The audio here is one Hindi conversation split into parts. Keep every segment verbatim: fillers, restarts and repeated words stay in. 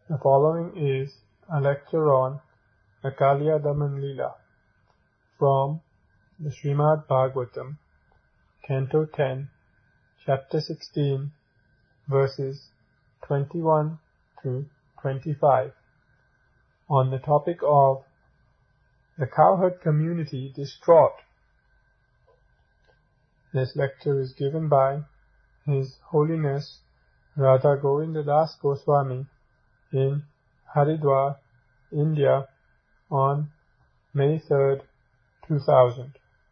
The following is a lecture on Akalya Daman Leela from the Srimad Bhagavatam, Canto ten, Chapter sixteen, verses twenty-one to twenty-five, on the topic of the cowherd community distraught. This lecture is given by His Holiness Radha Govinda Das Goswami in Haridwar, India, on May third, two thousand.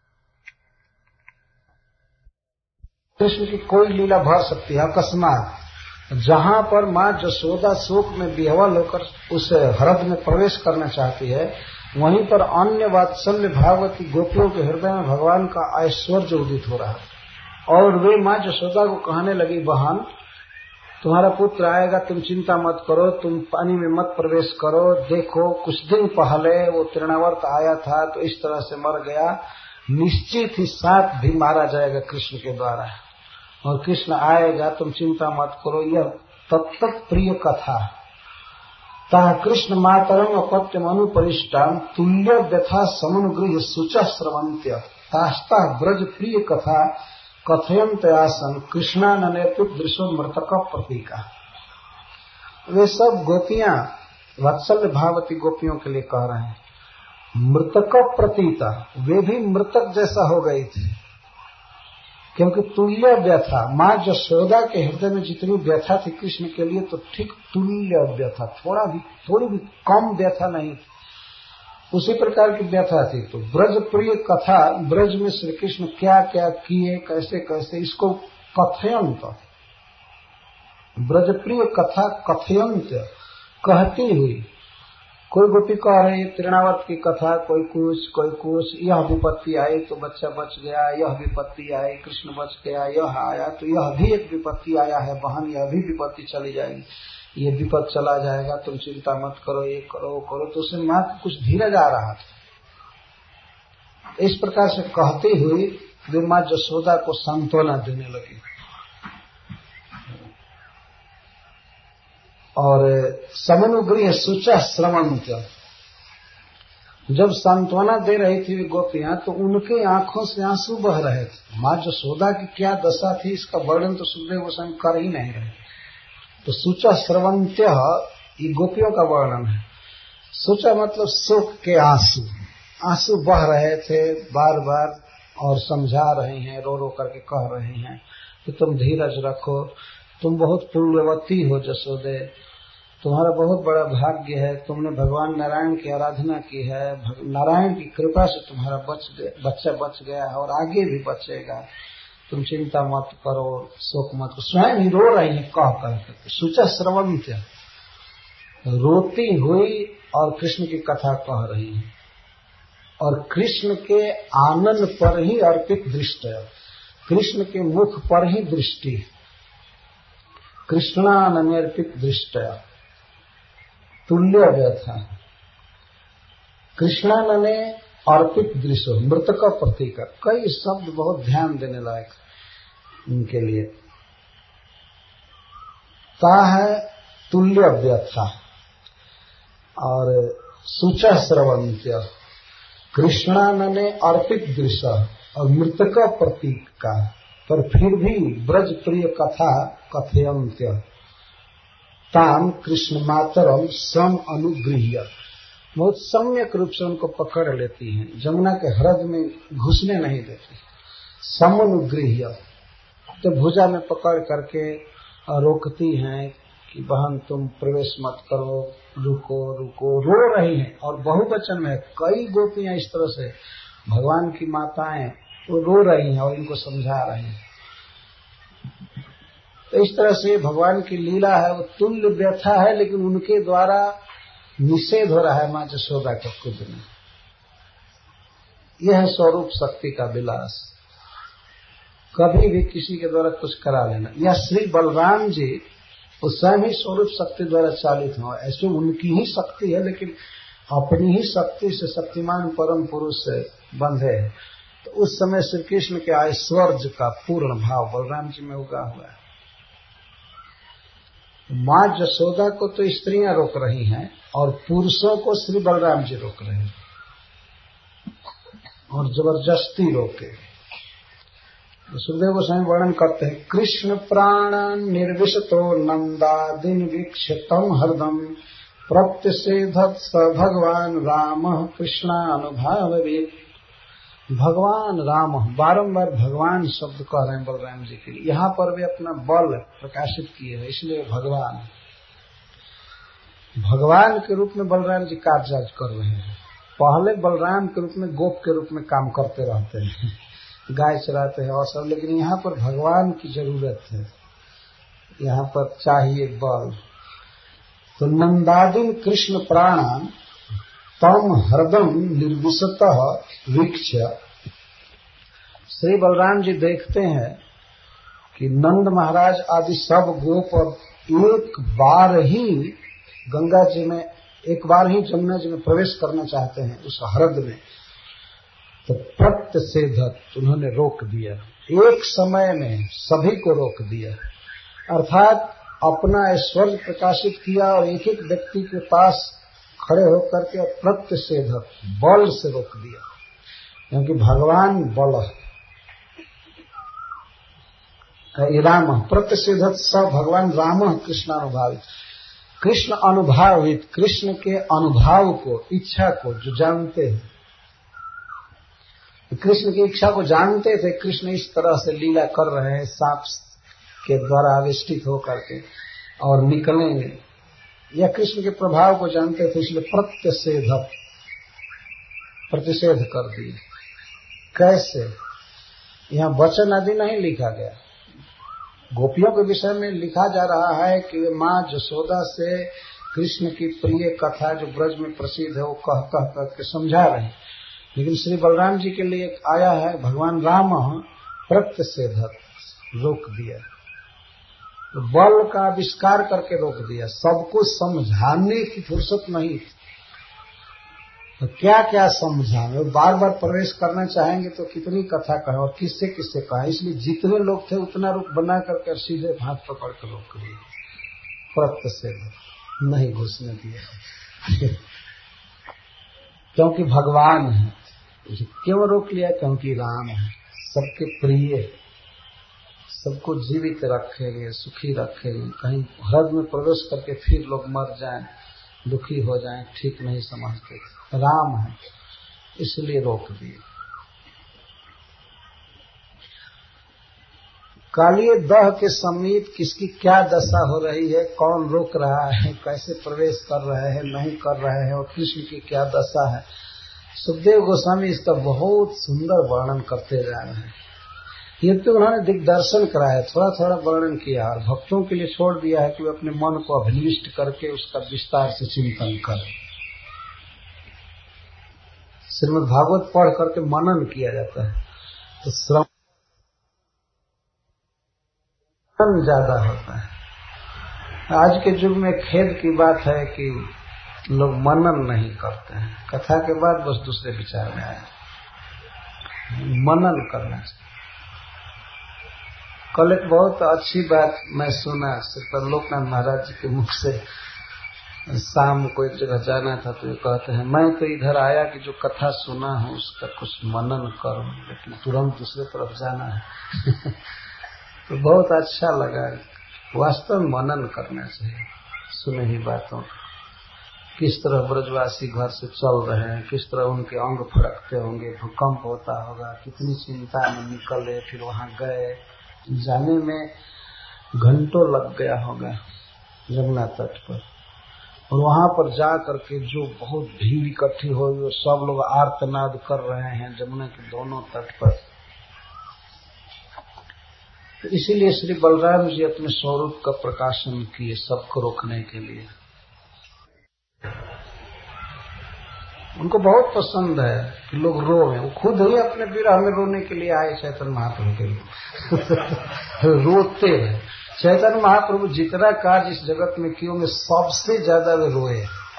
Krishna की कोई लीला भर सकती है अकस्मात, जहां पर माँ जसोदा शोक में विह्वल होकर उस हृदय में प्रवेश करना चाहती है, वहीं पर अन्य वात्सल्य भागवती गोपियों के हृदय में भगवान का ऐश्वर्य उदित हो रहा है। और वे माँ जसोदा को कहने लगी, बहन तुम्हारा पुत्र आएगा, तुम चिंता मत करो, तुम पानी में मत प्रवेश करो। देखो कुछ दिन पहले वो तृणावर्त आया था तो इस तरह से मर गया, निश्चित ही साथ भी मारा जाएगा कृष्ण के द्वारा, और कृष्ण आएगा, तुम चिंता मत करो। यह तत्त प्रिय कथा ता कृष्ण मातरम अपत्यम अनुपरिष्टाम तुल्य व्यथा समुनुगृह सुच स्रवंत्य तास्ता ब्रज प्रिय कथा कथयंत आसन कृष्णाननेतु दृशो मृतक प्रतीका। वे सब गोपियां वत्सल्य भावती गोपियों के लिए कह रहे हैं, मृतक प्रतीता, वे भी मृतक जैसा हो गई थी, क्योंकि तुल्य व्यथा, माँ जसोदा के हृदय में जितनी व्यथा थी कृष्ण के लिए, तो ठीक तुल्य व्यथा, थोड़ा भी थोड़ी भी कम व्यथा नहीं थी, उसी प्रकार की व्यथा थी। तो ब्रज प्रिय कथा, ब्रज में श्री कृष्ण क्या क्या किए, कैसे कैसे, इसको कथयंत, ब्रज प्रिय कथा कथयंत कहती हुई। कोई गोपी कह रही तृणावर्त की कथा, कोई कुछ कोई कुछ, यह विपत्ति आई तो बच्चा बच गया, यह विपत्ति आई कृष्ण बच गया, यह आया तो यह भी एक विपत्ति आया है बहन, यह भी विपत्ति चली जाएगी, ये विपत्ति चला जाएगा, तुम चिंता मत करो, ये करो वो करो। तो उसमें माँ कुछ धीरज आ रहा था। इस प्रकार से कहती हुई वे माँ जसोदा को सांत्वना देने लगी। और समनुगृह सुचा श्रवंत, जब सांत्वना दे रही थी वे गोपियां, तो उनके आंखों से आंसू बह रहे थे। माँ जसोदा की क्या दशा थी इसका वर्णन तो सुखदेव गोस्वामी कर ही नहीं रहे। तो सुचा श्रवंत्य ये गोपियों का वर्णन है। सुचा मतलब शोक के आंसू, आंसू बह रहे थे बार बार, और समझा रहे हैं, रो रो करके कह रहे हैं कि तुम धीरज रखो, तुम बहुत पुण्यवती हो जसोदे, तुम्हारा बहुत बड़ा भाग्य है, तुमने भगवान नारायण की आराधना की है, नारायण की कृपा से तुम्हारा बच बच्चा बच गया है और आगे भी बचेगा, तुम चिंता मत करो, शोक मत करो। स्वयं ही रो रही है कह कर, सुचा श्रवंत्य, रोती हुई और कृष्ण की कथा कह रही है, और कृष्ण के आनंद पर ही अर्पित दृष्टि, कृष्ण के मुख पर ही दृष्टि, कृष्णानर्पित दृष्टि, तुल्य व्यथा, कृष्णानने अर्पित दृश्य, मृतक प्रतीक, कई शब्द बहुत ध्यान देने लायक इनके लिए। ता है तुल्य व्यथा और सुच श्रवंत्य, कृष्णानने अर्पित दृश्य और मृतक प्रतीक का, पर फिर भी ब्रज प्रिय कथा कथयंत्य ताम कृष्ण मातरम सम अनुगृह्य, बहुत सम्यक रूप से उनको पकड़ लेती हैं, जमुना के हृदय में घुसने नहीं देती। सम अनुगृह्य, तो भुजा में पकड़ करके रोकती हैं कि बहन तुम प्रवेश मत करो, रुको रुको, रो रही हैं। और बहुवचन में कई गोपियां इस तरह से, भगवान की माताएं वो रो रही हैं और इनको समझा रही हैं। तो इस तरह से भगवान की लीला है, वो तुल्य व्यथा है, लेकिन उनके द्वारा निषेध हो रहा है माँ जसोदा के खुद में। यह है स्वरूप शक्ति का विलास, कभी भी किसी के द्वारा कुछ करा लेना। यह श्री बलराम जी उस स्वयं ही स्वरूप शक्ति द्वारा चालित हो, ऐसे उनकी ही शक्ति है, लेकिन अपनी ही शक्ति से शक्तिमान परम पुरुष से बंधे है। तो उस समय श्री कृष्ण के ऐश्वर्य का पूर्ण भाव बलराम जी में उगा हुआ है। माँ जसोदा को तो स्त्रियां रोक रही हैं और पुरुषों को श्री बलराम जी रोक रहे हैं और जबरदस्ती रोके। तो सुखदेव गोस्वामी वर्णन करते हैं, कृष्ण प्राण निर्विशतो नंदादिन वीक्षतम हरदम प्रत्यसेधत स भगवान राम कृष्णानुभाववेत्। भगवान राम, बारंबार भगवान शब्द कह रहे हैं बलराम जी के लिए। यहाँ पर भी अपना बल प्रकाशित किए हैं, इसलिए भगवान भगवान के रूप में बलराम जी कार्य कर रहे हैं। पहले बलराम के रूप में गोप के रूप में काम करते रहते हैं, गाय चराते हैं और सब, लेकिन यहाँ पर भगवान की जरूरत है, यहाँ पर चाहिए बल। तो नंदादिन कृष्ण प्राण तम हरदम निर्विशतः वीक्ष। श्री बलराम जी देखते हैं कि नंद महाराज आदि सब गोप एक बार ही गंगा जी में, एक बार ही जमुना जी में प्रवेश करना चाहते हैं उस हृद में, तो प्रत्यसेधत उन्होंने रोक दिया। एक समय में सभी को रोक दिया, अर्थात अपना ऐश्वर्य प्रकाशित किया और एक एक व्यक्ति के पास खड़े होकर के प्रत्यसेधक बल से रोक दिया, क्योंकि भगवान बल है। राम प्रत्यसेधत स भगवान राम कृष्णानुभावित, कृष्ण अनुभावित, कृष्ण के अनुभाव को, इच्छा को जो जानते हैं, कृष्ण की इच्छा को जानते थे। कृष्ण इस तरह से लीला कर रहे हैं सांप के द्वारा आविष्टित होकर के और निकलेंगे, या कृष्ण के प्रभाव को जानते थे, इसलिए प्रत्यसेध प्रतिषेध कर दिए। कैसे? यहाँ वचन आदि नहीं लिखा गया, गोपियों के विषय में लिखा जा रहा है कि वे माँ जसोदा से कृष्ण की प्रिय कथा जो ब्रज में प्रसिद्ध है वो कह कह कह के समझा रहे हैं। लेकिन श्री बलराम जी के लिए आया है भगवान राम प्रत्यसेधक, रोक दिया, तो बल का आविष्कार करके रोक दिया। सबको समझाने की फुर्सत नहीं, तो क्या क्या समझाने, बार बार प्रवेश करना चाहेंगे तो कितनी कथा कहें और किससे किससे कहें। इसलिए जितने लोग थे उतना रूप बना करके सीधे हाथ पकड़ कर रोक दिए, प्रत्यसेधक नहीं घुसने दिया क्योंकि भगवान है। क्यों रोक लिया? क्योंकि राम है, सबके प्रिय, सबको जीवित रखेंगे, सुखी रखेंगे। कहीं हृद में प्रवेश करके फिर लोग मर जाएं, दुखी हो जाएं, ठीक नहीं समझते। राम है इसलिए रोक दिए। कालिए दह के समीप किसकी क्या दशा हो रही है, कौन रोक रहा है, कैसे प्रवेश कर रहे हैं, नहीं कर रहे हैं, और कृष्ण की क्या दशा है, सुखदेव गोस्वामी इसका बहुत सुंदर वर्णन करते जा रहे हैं। ये तो उन्होंने दिग्दर्शन कराया, थोड़ा थोड़ा वर्णन किया और भक्तों के लिए छोड़ दिया है कि वे अपने मन को अभिनिविष्ट करके उसका विस्तार से चिंतन करें। श्रीमद् भागवत पढ़ करके मनन किया जाता है तो श्रवण ज्यादा होता है। आज के युग में खेद की बात है कि लोग मनन नहीं करते हैं, कथा के बाद बस दूसरे विचार में आए। मनन करना चाहिए। कल एक बहुत अच्छी बात मैं सुना श्री लोकनाथ महाराज जी के मुख से। शाम को एक जगह जाना था तो ये कहते हैं, मैं तो इधर आया कि जो कथा सुना हूँ उसका कुछ मनन करूं, लेकिन तुरंत दूसरे तरफ जाना है तो बहुत अच्छा लगा। वास्तव में मनन करना चाहिए सुने ही बातों का। किस तरह ब्रजवासी घर से चल रहे हैं, किस तरह उनके अंग फड़कते होंगे, भूकंप होता होगा, कितनी चिंता में निकले, फिर वहां गए, जाने में घंटों लग गया होगा यमुना तट पर, और वहां पर जा करके जो बहुत भीड़ इकट्ठी हुई और सब लोग आर्तनाद कर रहे हैं जमुना के दोनों तट पर। तो इसीलिए श्री बलराम जी अपने स्वरूप का प्रकाशन किए सबको रोकने के लिए। उनको बहुत पसंद है कि लोग रोए, वो खुद ही अपने विरह में रोने के लिए आए चैतन्य महाप्रभु के लिए रोते हैं। चैतन्य महाप्रभु जितना कार्य इस जगत में किए होंगे सबसे ज्यादा वे रोए।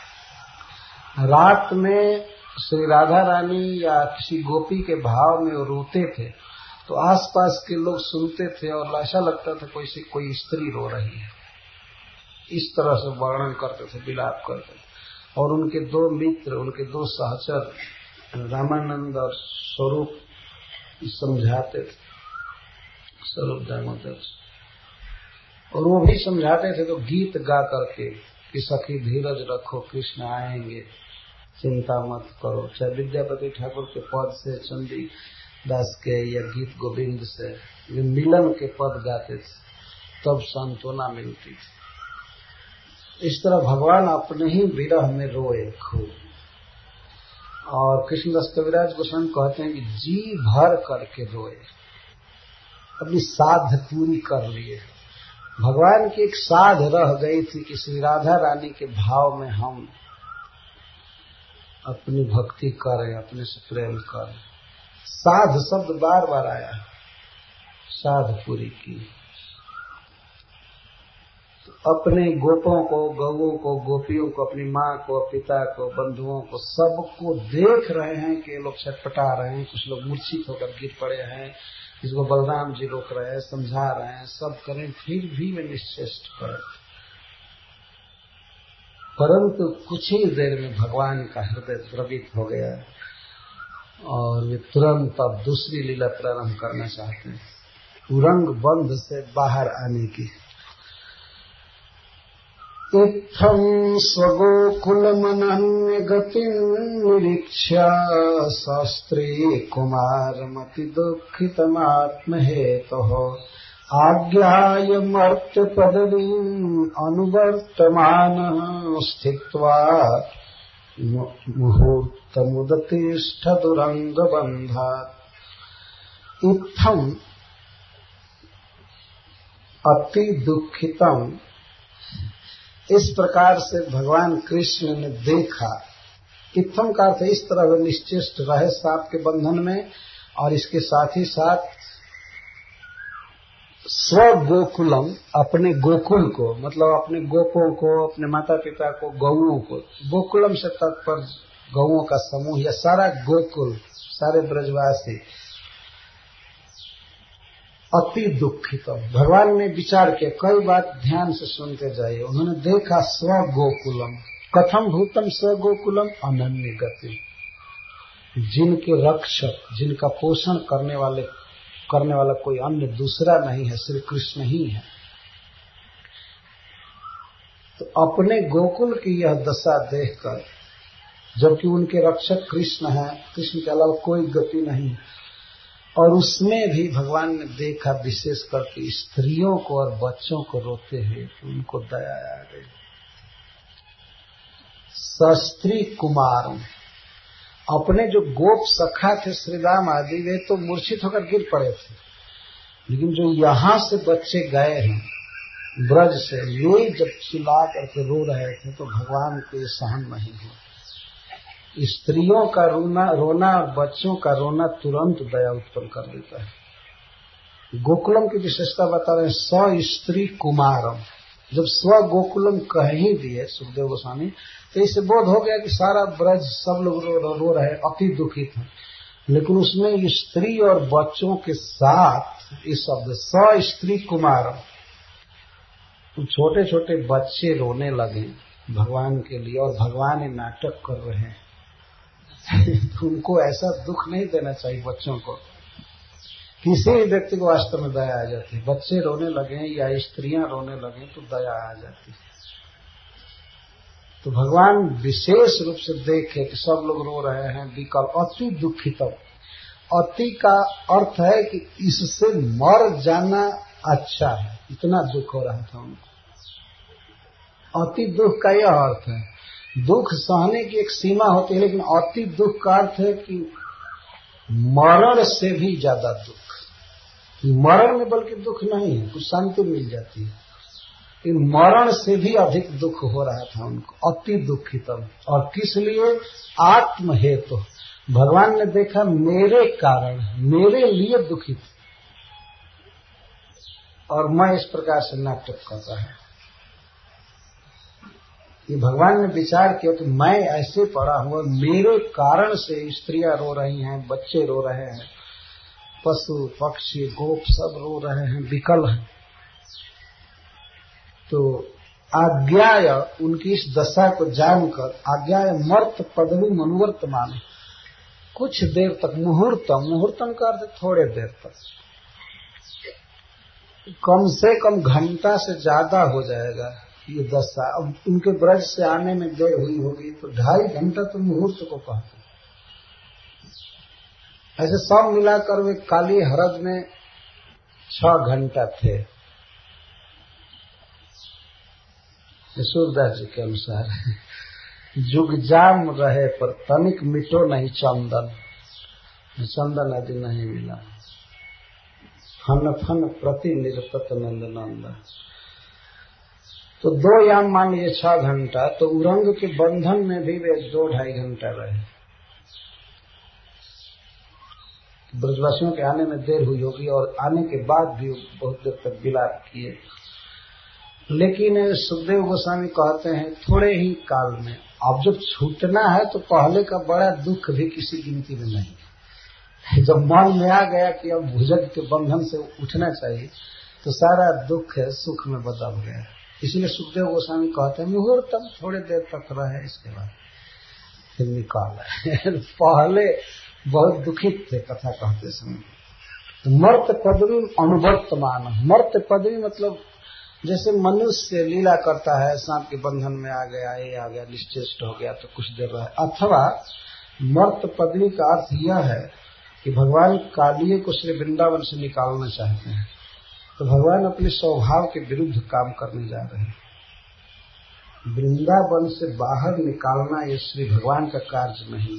रात में श्री राधा रानी या किसी गोपी के भाव में वो रोते थे तो आसपास के लोग सुनते थे और ऐसा लगता था कोई से कोई स्त्री रो रही है। इस तरह से वर्णन करते थे, विलाप करते थे। और उनके दो मित्र, उनके दो सहचर रामानंद और स्वरूप समझाते थे, स्वरूप दामोदर, और वो भी समझाते थे तो गीत गा करके कि सखी धीरज रखो, कृष्ण आएंगे, चिंता मत करो। चाहे विद्यापति ठाकुर के पद से, चंडी दास के, या गीत गोविंद से वे मिलन के पद गाते थे, तब सांत्वना मिलती थी। इस तरह भगवान अपने ही विरह में रोए खूब। और कृष्णदास कविराज गोस्वामी कहते हैं कि जी भर करके रोए, अपनी साध पूरी कर लिए। भगवान की एक साध रह गई थी कि श्री राधा रानी के भाव में हम अपनी भक्ति करें, अपने से प्रेम करें। साध शब्द बार बार आया, साध पूरी की। अपने गोपों को, गौओं को, गोपियों को, अपनी माँ को, पिता को, बंधुओं को, सबको देख रहे हैं कि ये लोग छटपटा रहे हैं, कुछ लोग मूर्छित होकर गिर पड़े हैं, जिसको बलराम जी रोक रहे हैं, समझा रहे हैं, सब करें, फिर भी वे निश्चेष्ट पड़े। परंतु कुछ ही देर में भगवान का हृदय द्रवित हो गया और वे तुरंत अब दूसरी लीला प्रारंभ करना चाहते हैं, उरंग बंध से बाहर आने की। इत्थं स्वगोकुलमनन्य गतिं निरीक्ष्य शास्त्री कुमारमति दुःखितमात्महेतुः आज्ञाय मर्त्य पदवीम् अनुवर्तमानः स्थित्वा मुहूर्तमुदतिष्ठ दुरंगबन्धात्। इत्थं अति दुःखितम्, इस प्रकार से भगवान कृष्ण ने देखा। इत्थम का अर्थ इस तरह वे निश्चेष्ट रहे सांप के बंधन में, और इसके साथ ही साथ स्व गोकुलम, अपने गोकुल को, मतलब अपने गोपों को, अपने माता पिता को, गौओं को, गोकुलम से तात्पर्य गौओं का समूह या सारा गोकुल, सारे ब्रजवासी, अति दुखित। भगवान ने विचार किया, कई बात ध्यान से सुनते जाइए। उन्होंने देखा स्व गोकुलम, कथम भूतम स्व गोकुलम, अनन्य गति, जिनके रक्षक, जिनका पोषण करने वाले करने वाला कोई अन्य दूसरा नहीं है, श्री कृष्ण ही है। तो अपने गोकुल की यह दशा देखकर, जबकि उनके रक्षक कृष्ण हैं, कृष्ण के अलावा कोई गति नहीं, और उसमें भी भगवान ने देखा विशेष करके स्त्रियों को और बच्चों को रोते हुए, उनको दया आ गई। सस्त्री कुमार, अपने जो गोप सखा थे श्रीराम आदि, वे तो मूर्छित होकर गिर पड़े थे, लेकिन जो यहाँ से बच्चे गए हैं ब्रज से, ये जब चिल्ला करके रो रहे थे तो भगवान को ये सहन नहीं हुआ। स्त्रियों का रोना रोना और बच्चों का रोना तुरंत दया उत्पन्न कर देता है। गोकुलम की विशेषता बता रहे हैं, स स्त्री कुमारम। जब स्व गोकुलम कह ही दिए सुखदेव गोस्वामी, तो इससे बोध हो गया कि सारा ब्रज सब लोग रो, रो, रो रहे, अति दुखित हैं। लेकिन उसमें स्त्री और बच्चों के साथ इस शब्द स स्त्री कुमारम, छोटे छोटे बच्चे रोने लगे भगवान के लिए, और भगवान ये नाटक कर रहे हैं। उनको ऐसा दुख नहीं देना चाहिए बच्चों को। किसी भी व्यक्ति को वास्तव में दया आ जाती है। बच्चे रोने लगे या स्त्रियां रोने लगे तो दया आ जाती है। तो भगवान विशेष रूप से देखे कि सब लोग रो रहे हैं, विकल, अति दुखितम। अति का अर्थ है कि इससे मर जाना अच्छा है, इतना दुख हो रहा था उनको। अति दुख का यह अर्थ है, दुख सहने की एक सीमा होती है, लेकिन अति दुख का अर्थ है कि मरण से भी ज्यादा दुख। मरण में बल्कि दुख नहीं है, कुछ शांति मिल जाती है, लेकिन मरण से भी अधिक दुख हो रहा था उनको, अति दुखितम। और किस लिए? आत्महेतु। भगवान ने देखा मेरे कारण, मेरे लिए दुखित, और मैं इस प्रकार से नाटक कर रहा है। ये भगवान ने विचार किया कि मैं ऐसे पड़ा हुआ, मेरे कारण से स्त्रियां रो रही हैं, बच्चे रो रहे हैं, पशु पक्षी गोप सब रो रहे हैं, विकल हैं। तो आज्ञाय उनकी इस दशा को जानकर, आज्ञाय मर्त पदवी मनुवर्तमान, कुछ देर तक, मुहूर्तम, मुहूर्तम का अर्थ थोड़े देर तक, कम से कम घंटा से ज्यादा हो जाएगा ये दशा। अब उनके ब्रज से आने में देर हुई होगी तो ढाई घंटा तो मुहूर्त को कहते। ऐसे सब मिलाकर वे काली हरद में छह घंटा थे सूरदास जी के अनुसार। जुग जाम रहे पर तनिक मिटो नहीं चंदन, चंदन आदि नहीं मिला। फन फन प्रति निरपत नंद नंद। तो दो याम मान लीजिए छह घंटा, तो उरंग के बंधन में भी वे दो ढाई घंटा रहे। ब्रजवासियों के आने में देर हुई होगी और आने के बाद भी बहुत देर तक विलाप किए। लेकिन सुखदेव गोस्वामी कहते हैं थोड़े ही काल में, अब जब छूटना है तो पहले का बड़ा दुख भी किसी गिनती में नहीं। जब मन में आ गया कि अब भुजग के बंधन से उठना चाहिए तो सारा दुख है सुख में बदल गया। इसलिए सुखदेव गोस्वामी कहते हैं मुहूर्तम, थोड़े देर तक रहे, इसके बाद फिर निकाल। पहले बहुत दुखित थे कथा कहते समय। तो मर्त पदवी अनुवर्तमान, मर्त पदवी मतलब जैसे मनुष्य लीला करता है, सांप के बंधन में आ गया, ये आ गया, निश्चेष्ट हो गया तो कुछ देर रहे। अथवा मर्त पदवी का अर्थ यह है कि भगवान कालिये को श्री वृंदावन से निकालना चाहते हैं, तो भगवान अपने स्वभाव के विरुद्ध काम करने जा रहे हैं। वृंदावन से बाहर निकालना ये श्री भगवान का कार्य नहीं।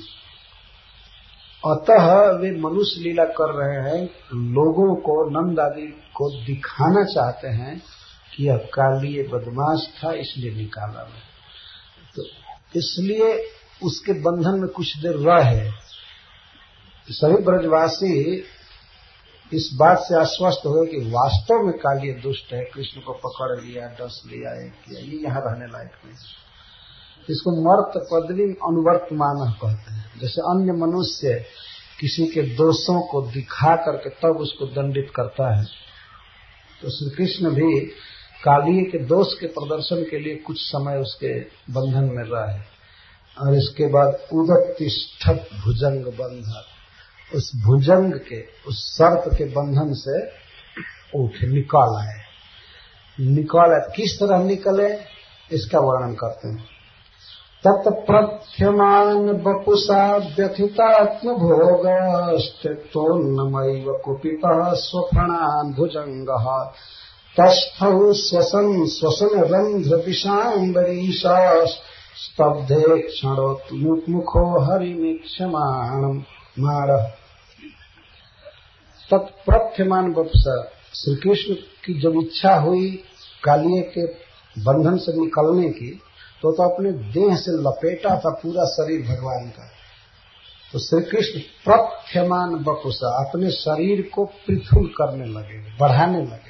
अतः वे मनुष्य लीला कर रहे हैं, लोगों को, नंद आदि को दिखाना चाहते हैं कि यह कालिये बदमाश था इसलिए निकाला मैं। तो इसलिए उसके बंधन में कुछ देर रहे। सभी ब्रजवासी इस बात से आश्वस्त हुए कि वास्तव में कालिये दुष्ट है, कृष्ण को पकड़ लिया, डस लिया, एक किया, ये यहाँ रहने लायक नहीं। इसको मर्त पदवी अनुवर्तमान कहते हैं। जैसे अन्य मनुष्य किसी के दोषों को दिखा करके तब उसको दंडित करता है, तो श्री कृष्ण भी कालिये के दोष के प्रदर्शन के लिए कुछ समय उसके बंधन में रहे और इसके बाद उदतिष्ठत भुजंग बंध, उस भुजंग के, उस सर्प के बंधन से उठ निकाल आए। निकाल आए किस तरह निकले इसका वर्णन करते हैं। तत् प्रथ्यमान बपुषा व्यथितात्म भोगस्तेत्तोन्नमैव कुपितः स्वफणान् भुजंगः तस्थौ स्वसन स्वसन रंध्र विषाम्बरीशा स्तब्धे क्षणोन्मुखो हरिमीक्षमाणम् मारः। तत्प्रथ्यमान बपुषा, श्री कृष्ण की जब इच्छा हुई कालिये के बंधन से निकलने की, तो तो अपने देह से लपेटा था पूरा शरीर भगवान का। तो श्री कृष्ण प्रथ्यमान बपुषा, अपने शरीर को पृथुल करने लगे, बढ़ाने लगे।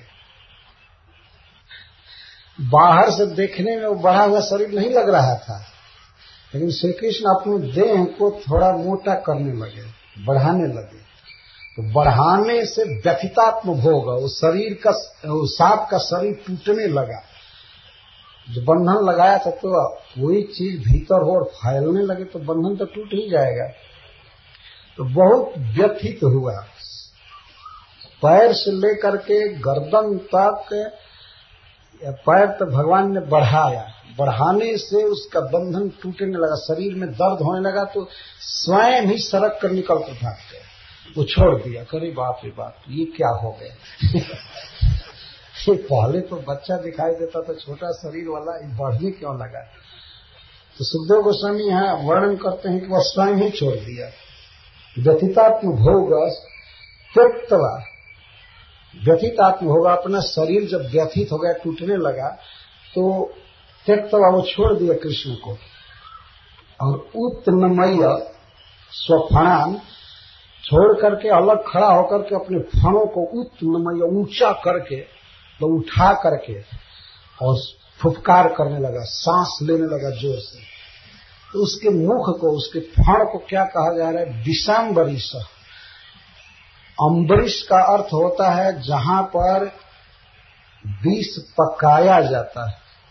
बाहर से देखने में वो बढ़ा हुआ शरीर नहीं लग रहा था, लेकिन श्री कृष्ण अपने देह को थोड़ा मोटा करने लगे, बढ़ाने लगे। तो बढ़ाने से व्यथितात्म भोग, वो शरीर का, वो सांप का शरीर टूटने लगा। जो बंधन लगाया था तो वही चीज भीतर हो और फैलने लगे तो बंधन तो टूट ही जाएगा। तो बहुत व्यथित हुआ, पैर से लेकर के गर्दन तक, पैर तो भगवान ने बढ़ाया, बढ़ाने से उसका बंधन टूटने लगा, शरीर में दर्द होने लगा, तो स्वयं ही सड़क कर निकल कर भाग गया, वो छोड़ दिया। करे बाप रे बाप, ये क्या हो गया। ये पहले तो बच्चा दिखाई देता था छोटा शरीर वाला, ये बढ़ने क्यों लगा। तो सुखदेव गोस्वामी यहाँ वर्णन करते हैं कि वह स्वयं ही छोड़ दिया। व्यथितात्म भोग त्यक्तवा, व्यथितात्म होगा, अपना शरीर जब व्यथित हो गया, टूटने लगा, तो त्यक्तवा, वो छोड़ दिया कृष्ण को। और उत्तनमय स्वफणान, छोड़ करके अलग खड़ा होकर के अपने फणों को उत्तनमय ऊंचा करके, तो उठा करके और फुफकार करने लगा, सांस लेने लगा जोर से। तो उसके मुख को, उसके फण को क्या कहा जा रहा है, विषाम्बरीश। अम्बरीश का अर्थ होता है जहां पर विष पकाया जाता है,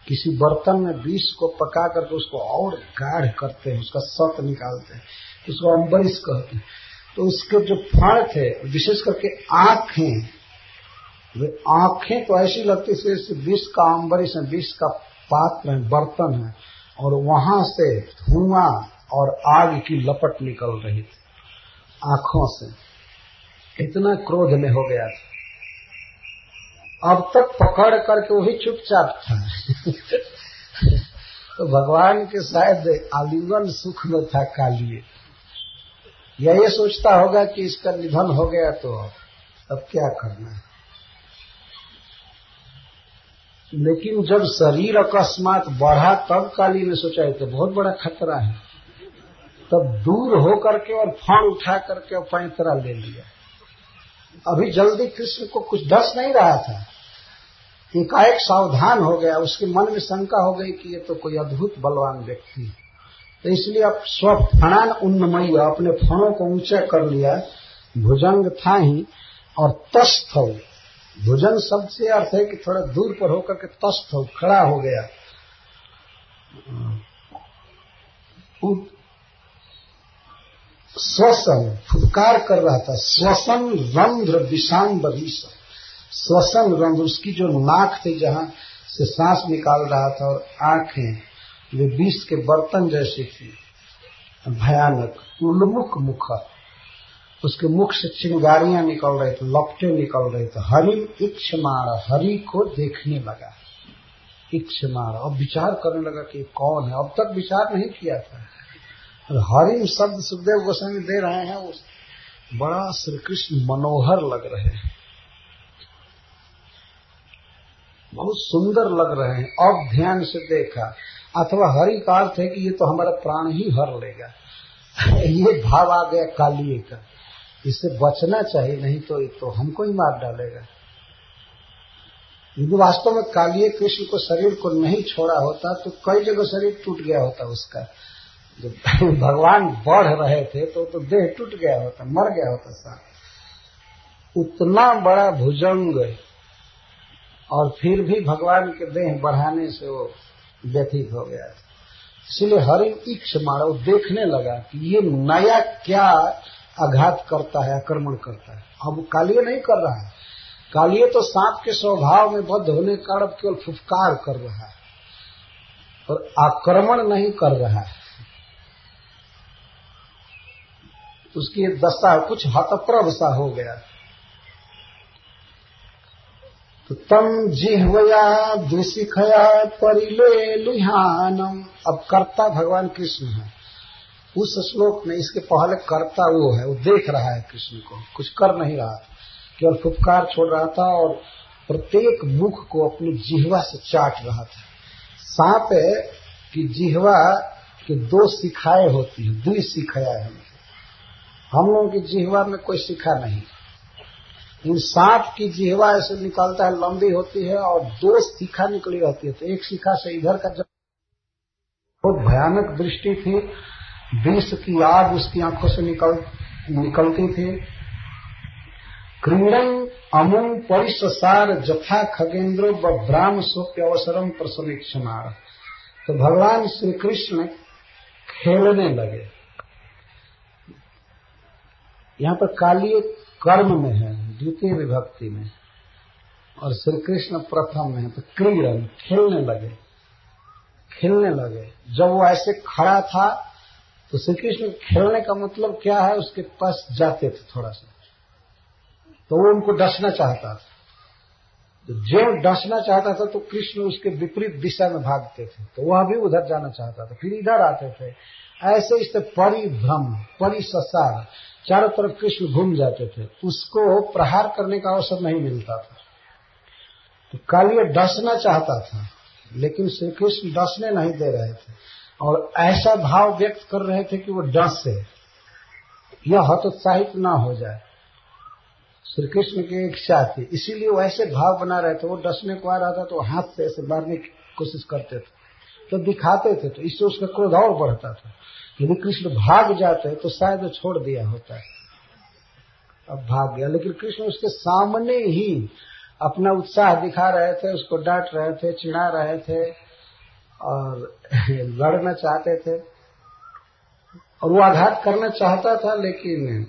किसी बर्तन में विष को पका करके उसको और गाढ़ करते हैं, उसका सत निकालते हैं, उसको अम्बरीश कहते हैं। तो उसके जो फण थे, विशेष करके आंखें, वे आंखें तो ऐसी लगती जैसे विष का अम्बरीश है, विष का पात्र है, बर्तन है, और वहां से धुआं और आग की लपट निकल रही थी आंखों से। इतना क्रोध में हो गया था। अब तक पकड़ करके वही चुपचाप था। तो भगवान के शायद आलिंगन सुख में था कालिए, या ये सोचता होगा कि इसका निधन हो गया तो अब क्या करना है। लेकिन जब शरीर अकस्मात बढ़ा तब काली ने सोचा है तो बहुत बड़ा खतरा है, तब दूर हो करके और फण उठा करके और पैंतरा ले लिया। अभी जल्दी कृष्ण को कुछ डस नहीं रहा था, एकाएक सावधान हो गया, उसके मन में शंका हो गई कि ये तो कोई अद्भुत बलवान व्यक्ति है। तो इसलिए अब स्वफणान उन्नमयी, अपने फणों को ऊंचा कर लिया, भुजंग था ही, और तस्थ, भुजंग शब्द से अर्थ है कि थोड़ा दूर पर होकर के तस्थ हो, खड़ा हो गया। श्वसन, फुफकार कर रहा था, श्वसन रंध्र विषांबरीश, श्वसन रंध्र, उसकी जो नाक थी जहां से सांस निकाल रहा था, और आंखें वे विष के बर्तन जैसी थी, भयानक। उन्मुख मुख, उसके मुख से चिंगारियां निकल रही थी, लपटे निकल रहे थे। हरि इक्षमाण, हरि को देखने लगा, इक्षमाण, अब विचार करने लगा कि कौन है। अब तक विचार नहीं किया था। हरि शब्द सुखदेव गोस्वामी दे रहे हैं, उस बड़ा श्री कृष्ण मनोहर लग रहे हैं, बहुत सुंदर लग रहे हैं। अब ध्यान से देखा, अथवा हरि का अर्थ है कि ये तो हमारा प्राण ही हर लेगा। ये भाव आ गया कालिए का, इससे बचना चाहिए, नहीं तो ये तो हमको ही मार डालेगा। यदि वास्तव में कालिए कृष्ण को शरीर को नहीं छोड़ा होता तो कई जगह शरीर टूट गया होता उसका। जब भगवान बढ़ रहे थे तो तो देह टूट गया होता, मर गया होता साथ। उतना बड़ा भुजंग, और फिर भी भगवान के देह बढ़ाने से वो व्यथित हो गया। इसलिए हरि इक्ष मारो, देखने लगा कि ये नया क्या आघात करता है, आक्रमण करता है। अब कालिए नहीं कर रहा है, कालिए तो सांप के स्वभाव में बद्ध होने के कारण केवल फुफकार कर रहा है और आक्रमण नहीं कर रहा है। उसकी दशा कुछ हतप्रभ सा हो गया। तो तम जिह्वया द्विशिखया परिले लुहानम, अब कर्ता भगवान कृष्ण है उस श्लोक में। इसके पहले कर्ता वो है, वो देख रहा है कृष्ण को, कुछ कर नहीं रहा, केवल फुफकार छोड़ रहा था और प्रत्येक मुख को अपनी जिह्वा से चाट रहा था। सांप की जिह्वा की दो शिखाएं होती है, द्विशिखया है। हम लोगों की जिह्वा में कोई शिखा नहीं, इन सांप की जिह्वा ऐसे निकलता है, लंबी होती है और दो शिखा निकली रहती है। तो एक शिखा से इधर का जब बहुत भयानक दृष्टि थी, विष की आग उसकी आंखों से निकल निकलती थी। क्रीडन अमुम परिसार जथा खगेंद्रो ब्राह्म सोप्य अवसरम प्रसमीक्षमार। तो भगवान श्री कृष्ण खेलने लगे। यहाँ पर कालिए कर्म में है, द्वितीय विभक्ति में, और श्री कृष्ण प्रथम में है। तो क्रीडन, खेलने लगे, खेलने लगे। जब वो ऐसे खड़ा था तो श्री कृष्ण खेलने का मतलब क्या है, उसके पास जाते थे थोड़ा सा, तो वो उनको डसना चाहता था। तो जो डसना चाहता था तो कृष्ण उसके विपरीत दिशा में भागते थे, तो वह भी उधर जाना चाहता था, फिर इधर आते थे। ऐसे इससे परिभ्रम, परिससार, चारों तरफ कृष्ण घूम जाते थे, उसको प्रहार करने का अवसर नहीं मिलता था। तो कालिए डसना चाहता था, लेकिन श्री कृष्ण डसने नहीं दे रहे थे और ऐसा भाव व्यक्त कर रहे थे कि वो डसे, यह हतोत्साहित न हो जाए। श्री कृष्ण की इच्छा थी, इसीलिए वो ऐसे भाव बना रहे थे। वो डसने को आ रहा था तो हाथ से ऐसे मारने की कोशिश करते थे, तो दिखाते थे, तो इससे उसका क्रोध और बढ़ता था। यदि कृष्ण भाग जाते तो शायद छोड़ दिया होता है, अब भाग गया। लेकिन कृष्ण उसके सामने ही अपना उत्साह दिखा रहे थे, उसको डांट रहे थे, चिढ़ा रहे थे, और लड़ना चाहते थे और वो आघात करना चाहता था, लेकिन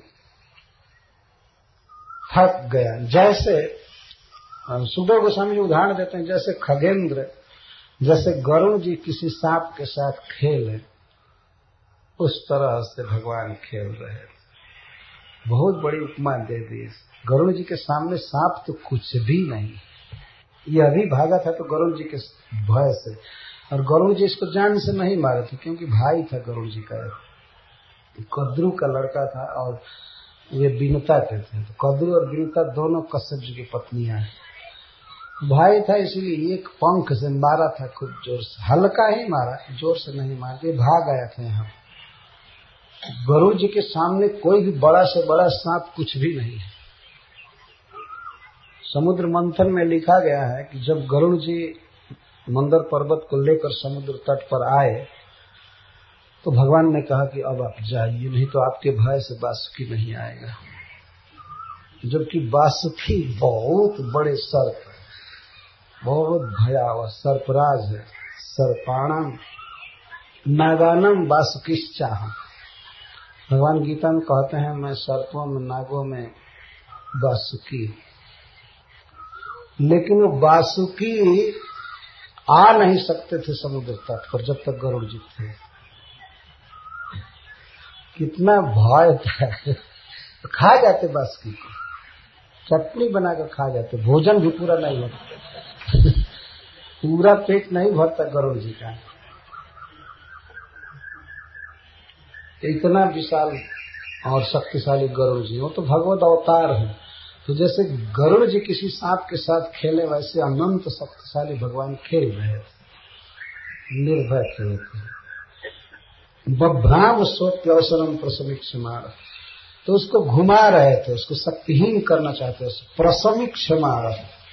थक गया। जैसे सुखदेव गोस्वामी उदाहरण देते हैं, जैसे खगेंद्र, जैसे गरुड़ जी किसी सांप के साथ खेले, उस तरह से भगवान खेल रहे थे। बहुत बड़ी उपमा दे दी। गरुड़ जी के सामने सांप तो कुछ भी नहीं, ये अभी भागा था तो गरुड़ जी के भय से, और गरुड़ जी इसको जान से नहीं मारे थे क्योंकि भाई था गरुड़ जी का, कद्रू का लड़का था और वे बिनता के थे। तो कद्रू और बिनता दोनों कश्यप जी की पत्नियां हैं, भाई था, इसलिए एक पंख से मारा था खूब जोर से, हल्का ही मारा, जोर से नहीं मारा। ये भाग आया था यहाँ। गरुड़ जी के सामने कोई भी बड़ा से बड़ा सांप कुछ भी नहीं है। समुद्र मंथन में लिखा गया है कि जब गरुड़ जी मंदर पर्वत को लेकर समुद्र तट पर आए तो भगवान ने कहा कि अब आप जाइए, नहीं तो आपके भय से वासुकी नहीं आएगा। जबकि वासुकी बहुत बड़े सर्प है, बहुत भयावह सर्पराज है। सर्पाणम नागानम वासुकिश्चाह, भगवान गीता में कहते हैं मैं सर्पों में, नागों में वासुकी। लेकिन वो वासुकी आ नहीं सकते थे समुद्र तट पर जब तक गरुड़ जी थे। कितना भय था। खा जाते वासुकी को, चटनी बनाकर खा जाते, भोजन भी पूरा नहीं होता। पूरा पेट नहीं भरता गरुड़ जी का। इतना विशाल और शक्तिशाली गरुड़ जी, वो तो भगवत अवतार है। तो जैसे गरुड़ जी किसी सांप के साथ खेले, वैसे अनंत शक्तिशाली भगवान खेल रहे थे, निर्भय खेल थे। बभ्राम स्वप्यवसरम प्रसमीक्षमाण, तो उसको घुमा रहे थे, उसको शक्तिहीन करना चाहते थे, प्रसमीक्षमाण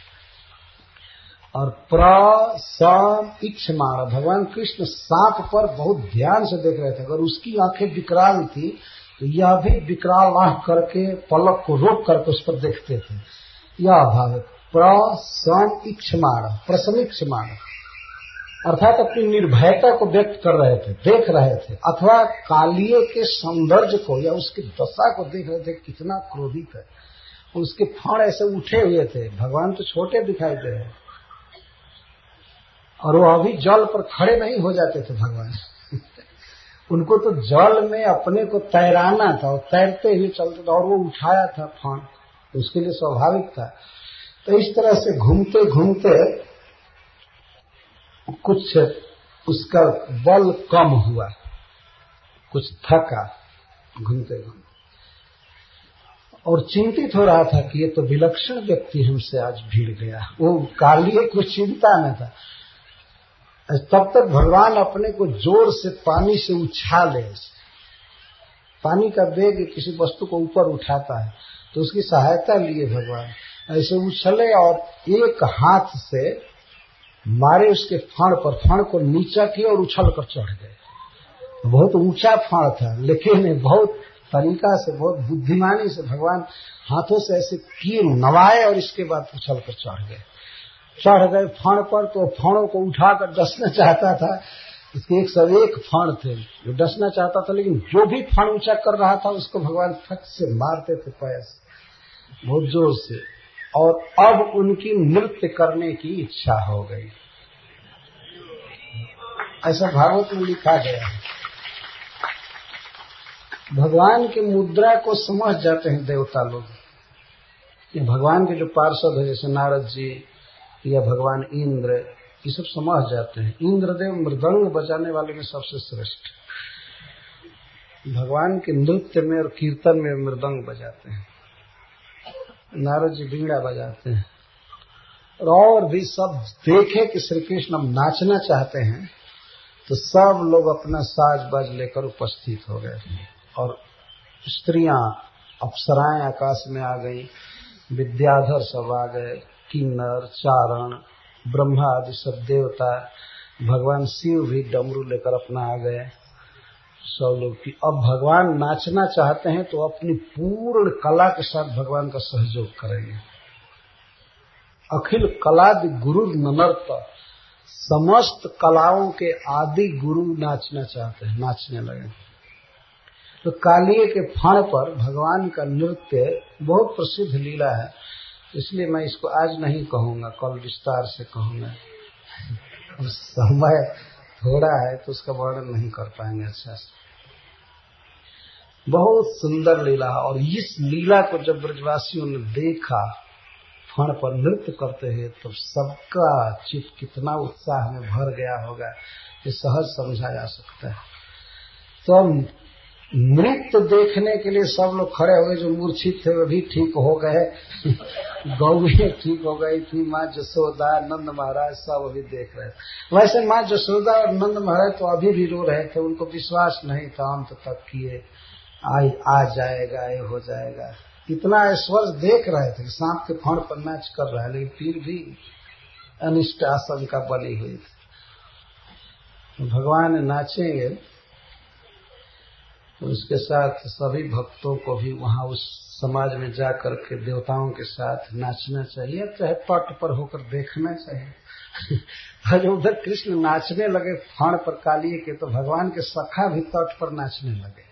और प्रसमीक्षमाण। भगवान कृष्ण सांप पर बहुत ध्यान से देख रहे थे। अगर उसकी आंखें विकराल थी तो यह भी विकराल आंख करके पलक को रोक करके उस पर देखते थे। यह भाव प्रसमीक्षमाण, प्रसमीक्षमाण अर्थात अपनी निर्भयता को व्यक्त कर रहे थे, देख रहे थे, अथवा कालिये के सौंदर्य को या उसकी दशा को देख रहे थे, कितना क्रोधित है। उसके फण ऐसे उठे हुए थे। भगवान तो छोटे दिखाई दे रहे और वो अभी जल पर खड़े नहीं हो जाते थे भगवान। उनको तो जल में अपने को तैराना था, और तैरते हुए चलते थे, और वो उठाया था फण, उसके लिए स्वाभाविक था। तो इस तरह से घूमते घूमते कुछ उसका बल कम हुआ, कुछ थका घूमते घूमते, और चिंतित हो रहा था कि ये तो विलक्षण व्यक्ति हमसे आज भिड़ गया। वो कालिये को चिंता न था। तब तक भगवान अपने को जोर से पानी से उछाले। पानी का वेग किसी वस्तु को ऊपर उठाता है, तो उसकी सहायता लिए भगवान ऐसे उछले और एक हाथ से मारे उसके फण पर, फण को नीचा किए और उछल कर चढ़ गए। बहुत ऊंचा फण था, लेकिन बहुत तरीका से, बहुत बुद्धिमानी से भगवान हाथों से ऐसे किए, नवाए, और इसके बाद उछल कर चढ़ गए। चढ़ गए फण पर, तो फणों को उठाकर डसना चाहता था। इसके एक सौ एक फण थे जो डसना चाहता था, लेकिन जो भी फण ऊंचा कर रहा था उसको भगवान फट से मारते थे पैर से, बहुत जोर से। और अब उनकी नृत्य करने की इच्छा हो गई, ऐसा भागवत में लिखा गया है। भगवान की मुद्रा को समझ जाते हैं देवता लोग। ये भगवान के जो पार्षद है, जैसे नारद जी या भगवान इंद्र, ये सब समझ जाते हैं। इंद्रदेव मृदंग बजाने वाले में सबसे श्रेष्ठ, भगवान के नृत्य में और कीर्तन में मृदंग बजाते हैं। नारद जी बीड़ा बजाते हैं। और भी सब देखे कि श्री कृष्ण अब नाचना चाहते हैं, तो सब लोग अपना साज बाज लेकर उपस्थित हो गए, और स्त्रियां, अप्सराएं आकाश में आ गई, विद्याधर सब आ गए, किन्नर, चारण, ब्रह्मा आदि सब देवता, भगवान शिव भी डमरू लेकर अपना आ गए। सब लोग की अब भगवान नाचना चाहते हैं तो अपनी पूर्ण कला के साथ भगवान का सहयोग करेंगे। अखिल कलादि गुरु ननर्त, समस्त कलाओं के आदि गुरु नाचना चाहते हैं, नाचने लगे। तो कालिए के फण पर भगवान का नृत्य बहुत प्रसिद्ध लीला है, इसलिए मैं इसको आज नहीं कहूंगा, कल विस्तार से कहूंगा। समय थोड़ा है तो उसका वर्णन नहीं कर पाएंगे अच्छा से। बहुत सुंदर लीला, और इस लीला को जब ब्रजवासियों ने देखा फण पर नृत्य करते हैं तो सबका चित्त कितना उत्साह में भर गया होगा, ये सहज समझा जा सकता है। तो नृत्य देखने के लिए सब लोग खड़े हो गए, जो मूर्छित थे वे भी ठीक हो गए, गौएं ठीक हो गई थी, माँ जसोदा नंद महाराज सब अभी देख रहे थे। वैसे माँ जसोदा और नंद महाराज तो अभी भी रो रहे थे, उनको विश्वास नहीं था अंत तक किए आ, आ जाएगा, ये हो जाएगा। इतना ऐश्वर्य देख रहे थे कि सांप के फण पर नाच कर रहा है, लेकिन फिर भी अनिष्ट आशंका बनी हुई थी। भगवान नाचेंगे तो उसके साथ सभी भक्तों को भी वहां उस समाज में जाकर के देवताओं के साथ नाचना चाहिए, चाहे तट पर होकर देखना चाहिए। जब उधर कृष्ण नाचने लगे फण पर कालिए के, तो भगवान के सखा भी तट पर नाचने लगे।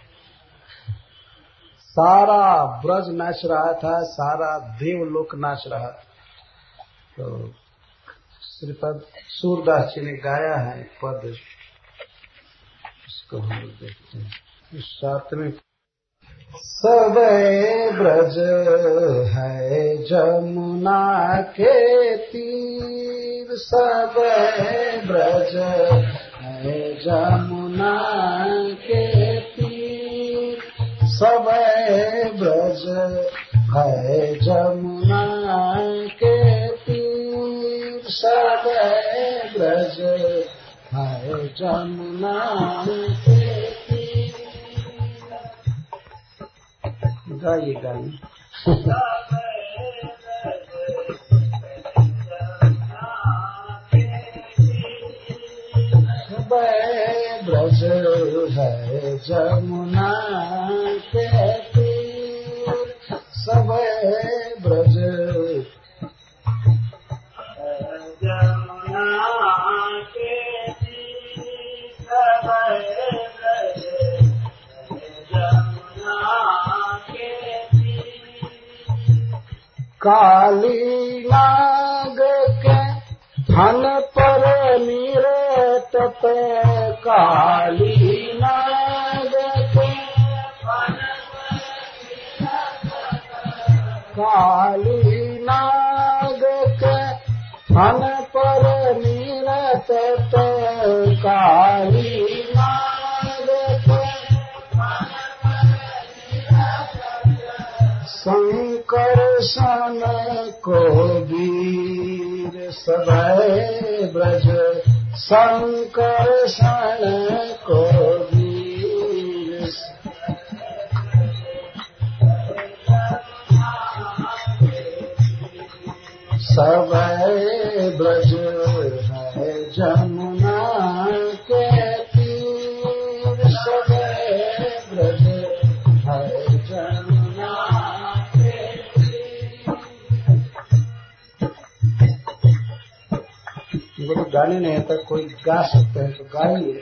सारा ब्रज नाच रहा था, सारा देवलोक नाच रहा था। तो श्रीपद सूरदास जी ने गाया है पद, इसको हम लोग देखते हैं। सातवें सब ब्रज है जमुना के तीर, सब ब्रज है जमुना के तीर, सब ब्रज है जमुना के तीर, सब ब्रज है जमुना के तीर। गाइए गाइए। सब ब्रज है जमुना के तीर, सब ब्रज जमुना के तीर, सब ब्रज जमुना के तीर। काली नाग के धन पर निरत, काली नाग के काली नाग के धन पर निरत, काली नाग के शंकर सन को वीर, सब ब्रज शंकर सन को वीर। सब ब्रज है जमुना के तीर, सब ब्रज है जमुना के तीर। मुझे तो गाने नहीं आता, कोई गा सकते हैं तो गाइए।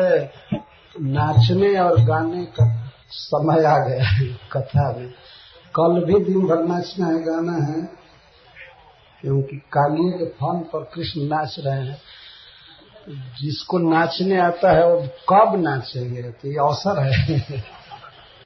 है नाचने और गाने का समय आ गया है कथा में। कल भी दिन भर नाचना है, गाना है, क्योंकि कालिए के फन पर कृष्ण नाच रहे हैं। जिसको नाचने आता है वो कब नाचेंगे, तो ये अवसर है।